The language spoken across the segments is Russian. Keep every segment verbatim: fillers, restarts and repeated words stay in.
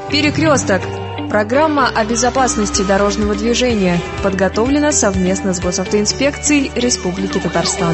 Перекресток. Программа о безопасности дорожного движения подготовлена совместно с Госавтоинспекцией Республики Татарстан.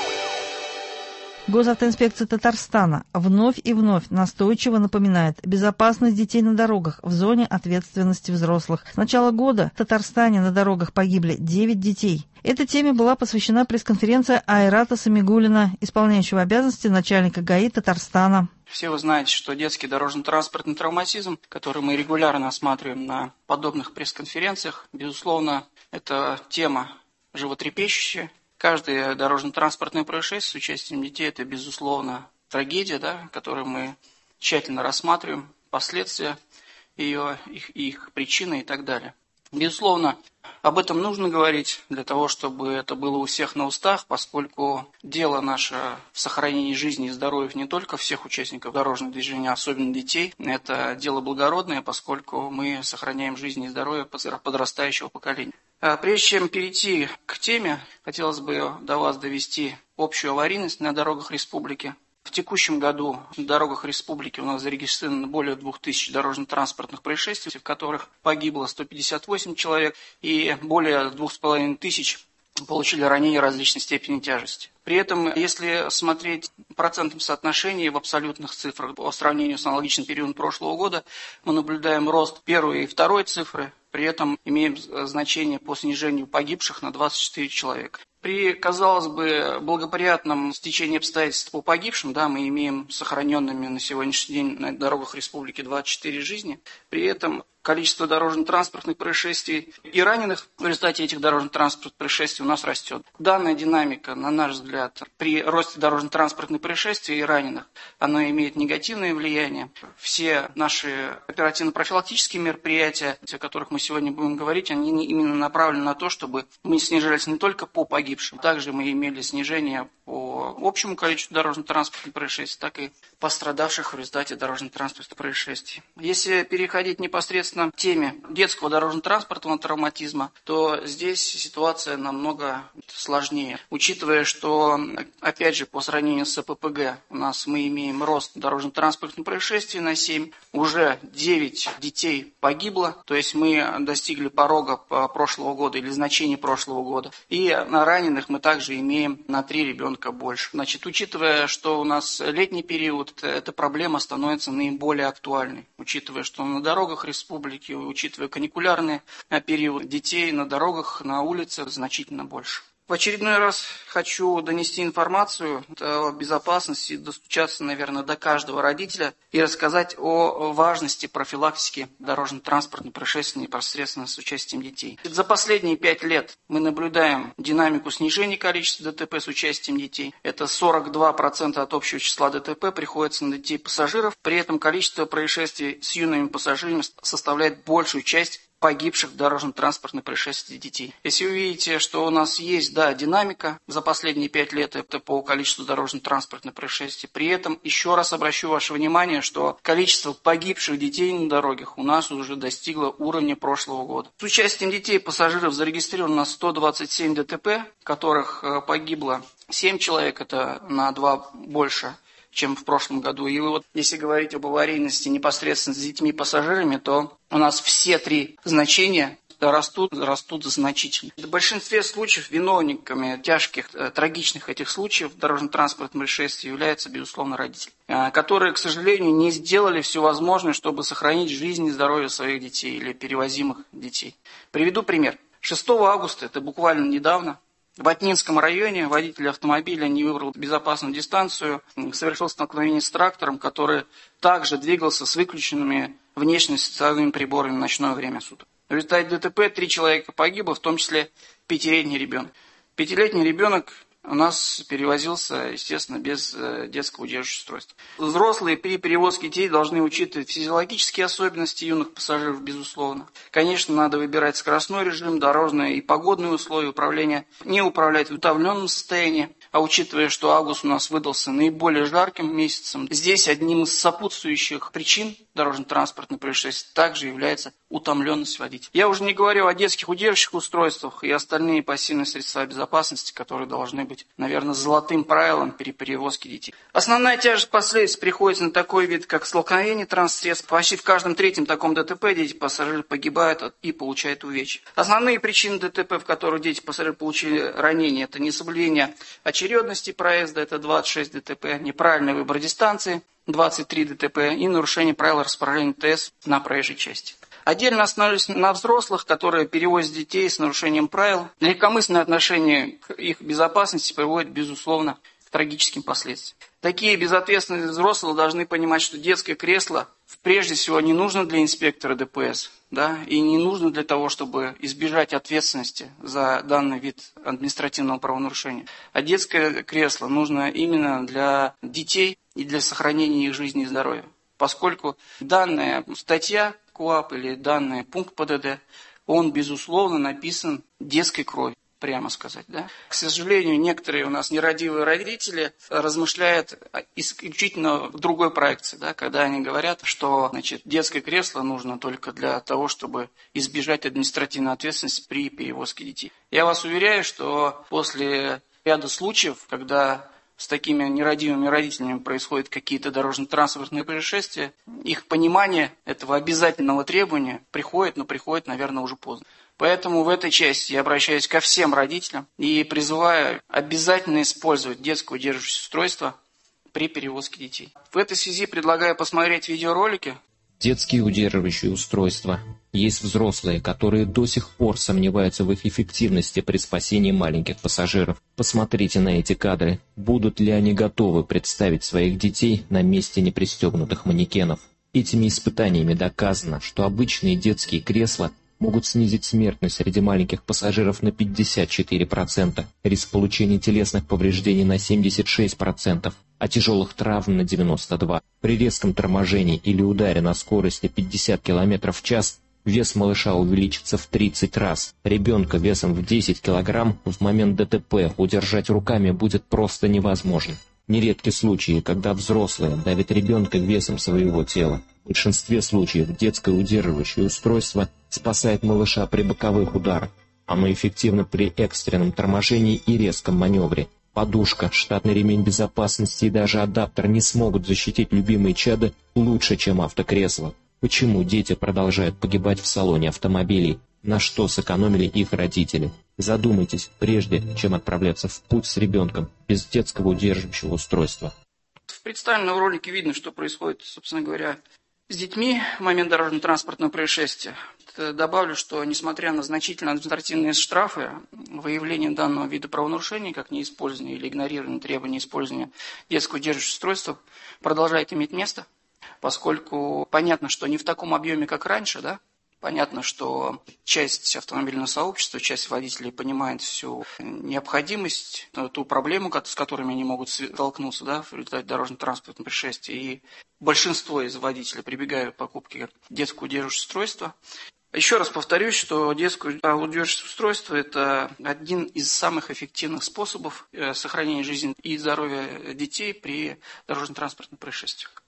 Госавтоинспекция Татарстана вновь и вновь настойчиво напоминает безопасность детей на дорогах в зоне ответственности взрослых. С начала года в Татарстане на дорогах погибли девять детей. Этой теме была посвящена пресс-конференция Айрата Самигуллина, исполняющего обязанности начальника ГАИ Татарстана. Все вы знаете, что детский дорожно-транспортный травматизм, который мы регулярно осматриваем на подобных пресс-конференциях, безусловно, это тема животрепещущая. Каждое дорожно-транспортное происшествие с участием детей – это, безусловно, трагедия, да, которую мы тщательно рассматриваем, последствия ее, их, их причины и так далее. Безусловно, об этом нужно говорить для того, чтобы это было у всех на устах, поскольку дело наше в сохранении жизни и здоровья не только всех участников дорожного движения, а особенно детей. Это дело благородное, поскольку мы сохраняем жизнь и здоровье подрастающего поколения. Прежде чем перейти к теме, хотелось бы до вас довести общую аварийность на дорогах республики. В текущем году на дорогах республики у нас зарегистрировано более двух тысяч дорожно-транспортных происшествий, в которых погибло сто пятьдесят восемь человек, и более двух с половиной тысяч получили ранения различной степени тяжести. При этом, если смотреть в процентном соотношении в абсолютных цифрах по сравнению с аналогичным периодом прошлого года, мы наблюдаем рост первой и второй цифры, при этом имеем значение по снижению погибших на двадцать четыре человека. При, казалось бы, благоприятном стечении обстоятельств по погибшим, да, мы имеем сохраненными на сегодняшний день на дорогах республики двадцать четыре жизни. При этом количество дорожно-транспортных происшествий и раненых в результате этих дорожно-транспортных происшествий у нас растет. Данная динамика, на наш взгляд, при росте дорожно-транспортных происшествий и раненых, она имеет негативное влияние. Все наши оперативно-профилактические мероприятия, о которых мы сегодня будем говорить, они именно направлены на то, чтобы мы снижались не только по погибшим, также мы имели снижение по общему количеству дорожно-транспортных происшествий, так и пострадавших в результате дорожно-транспортных происшествий. Если переходить непосредственно к теме детского дорожно-транспортного травматизма, то здесь ситуация намного сложнее. Учитывая, что, опять же, по сравнению с ППГ у нас мы имеем рост дорожно-транспортных происшествий на семь, уже девять детей погибло, то есть мы достигли порога прошлого года или значения прошлого года. И на раненых мы также имеем на три ребенка больше. Значит, учитывая, что у нас летний период, эта проблема становится наиболее актуальной. Учитывая, что на дорогах республики, учитывая каникулярный период, детей на дорогах, на улицах значительно больше. В очередной раз хочу донести информацию о безопасности, достучаться, наверное, до каждого родителя и рассказать о важности профилактики дорожно-транспортных происшествий непосредственно с участием детей. За последние пять лет мы наблюдаем динамику снижения количества ДТП с участием детей. Это сорок два процента от общего числа ДТП приходится на детей-пассажиров. При этом количество происшествий с юными пассажирами составляет большую часть погибших в дорожно-транспортных происшествиях детей. Если вы видите, что у нас есть, да, динамика за последние пять лет, это по количеству дорожно-транспортных происшествий. При этом еще раз обращу ваше внимание, что количество погибших детей на дорогах у нас уже достигло уровня прошлого года. С участием детей пассажиров зарегистрировано сто двадцать семь ДТП, в которых погибло семь человек, это на два больше, чем в прошлом году. И вот если говорить об аварийности непосредственно с детьми-пассажирами, то у нас все три значения растут, растут значительно. В большинстве случаев виновниками тяжких, трагичных этих случаев дорожно-транспортных происшествий являются, безусловно, родители, которые, к сожалению, не сделали все возможное, чтобы сохранить жизнь и здоровье своих детей или перевозимых детей. Приведу пример. шестого августа, это буквально недавно, в Атнинском районе водитель автомобиля не выбрал безопасную дистанцию, совершил столкновение с трактором, который также двигался с выключенными внешними световыми приборами в ночное время суток. В результате ДТП три человека погибло, в том числе пятилетний ребенок. Пятилетний ребенок у нас перевозился, естественно, без детского удерживающего устройства. Взрослые при перевозке детей должны учитывать физиологические особенности юных пассажиров, безусловно. Конечно, надо выбирать скоростной режим, дорожные и погодные условия управления, не управлять в утомленном состоянии. А учитывая, что август у нас выдался наиболее жарким месяцем, здесь одним из сопутствующих причин дорожно-транспортных происшествий также является утомленность водителя. Я уже не говорю о детских удерживающих устройствах и остальные пассивные средства безопасности, которые должны быть, наверное, золотым правилом при перевозке детей. Основная тяжесть последствий приходится на такой вид, как столкновение транспортных. Почти в каждом третьем таком ДТП дети-пассажиры погибают и получают увечья. Основные причины ДТП, в которых дети-пассажиры получили ранения, это несоблюдение очередности проезда, это двадцать шесть ДТП, неправильный выбор дистанции, двадцать три ДТП и нарушение правил распоряжения ТС на проезжей части. Отдельно остановились на взрослых, которые перевозят детей с нарушением правил. Легкомысленное отношение к их безопасности приводит, безусловно, к трагическим последствиям. Такие безответственные взрослые должны понимать, что детское кресло прежде всего не нужно для инспектора ДПС, да, и не нужно для того, чтобы избежать ответственности за данный вид административного правонарушения. А детское кресло нужно именно для детей и для сохранения их жизни и здоровья. Поскольку данная статья КоАП или данный пункт ПДД, он, безусловно, написан детской кровью, прямо сказать. Да? К сожалению, некоторые у нас нерадивые родители размышляют исключительно в другой проекции, да, когда они говорят, что значит, детское кресло нужно только для того, чтобы избежать административной ответственности при перевозке детей. Я вас уверяю, что после ряда случаев, когда с такими нерадивыми родителями происходят какие-то дорожно-транспортные происшествия, их понимание этого обязательного требования приходит, но приходит, наверное, уже поздно. Поэтому в этой части я обращаюсь ко всем родителям и призываю обязательно использовать детское удерживающее устройство при перевозке детей. В этой связи предлагаю посмотреть видеоролики. Детские удерживающие устройства. Есть взрослые, которые до сих пор сомневаются в их эффективности при спасении маленьких пассажиров. Посмотрите на эти кадры. Будут ли они готовы представить своих детей на месте непристегнутых манекенов? Этими испытаниями доказано, что обычные детские кресла могут снизить смертность среди маленьких пассажиров на пятьдесят четыре процента, риск получения телесных повреждений на семьдесят шесть процентов, а тяжелых травм на девяносто два процента. При резком торможении или ударе на скорости пятьдесят километров в час вес малыша увеличится в тридцать раз. Ребенка весом в десять килограмм в момент ДТП удержать руками будет просто невозможно. Нередки случаи, когда взрослые давят ребенка весом своего тела. В большинстве случаев детское удерживающее устройство спасает малыша при боковых ударах. Оно эффективно при экстренном торможении и резком маневре. Подушка, штатный ремень безопасности и даже адаптер не смогут защитить любимые чада лучше, чем автокресло. Почему дети продолжают погибать в салоне автомобилей? На что сэкономили их родители? Задумайтесь, прежде чем отправляться в путь с ребенком без детского удерживающего устройства. В представленном ролике видно, что происходит, собственно говоря, с детьми в момент дорожно-транспортного происшествия. Добавлю, что несмотря на значительные административные штрафы, выявление данного вида правонарушений, как неиспользование или игнорирование требований использования детского удерживающего устройства, продолжает иметь место, поскольку понятно, что не в таком объеме, как раньше, да, понятно, что часть автомобильного сообщества, часть водителей понимает всю необходимость, ту проблему, с которыми они могут столкнуться, да, в результате дорожно-транспортного происшествия. И большинство из водителей прибегают к покупке детского удерживающего устройства. Еще раз повторюсь, что детское удерживающее устройство – это один из самых эффективных способов сохранения жизни и здоровья детей при дорожно-транспортных происшествиях.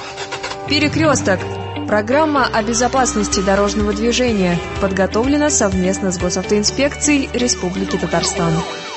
Перекресток. Программа о безопасности дорожного движения подготовлена совместно с Госавтоинспекцией Республики Татарстан.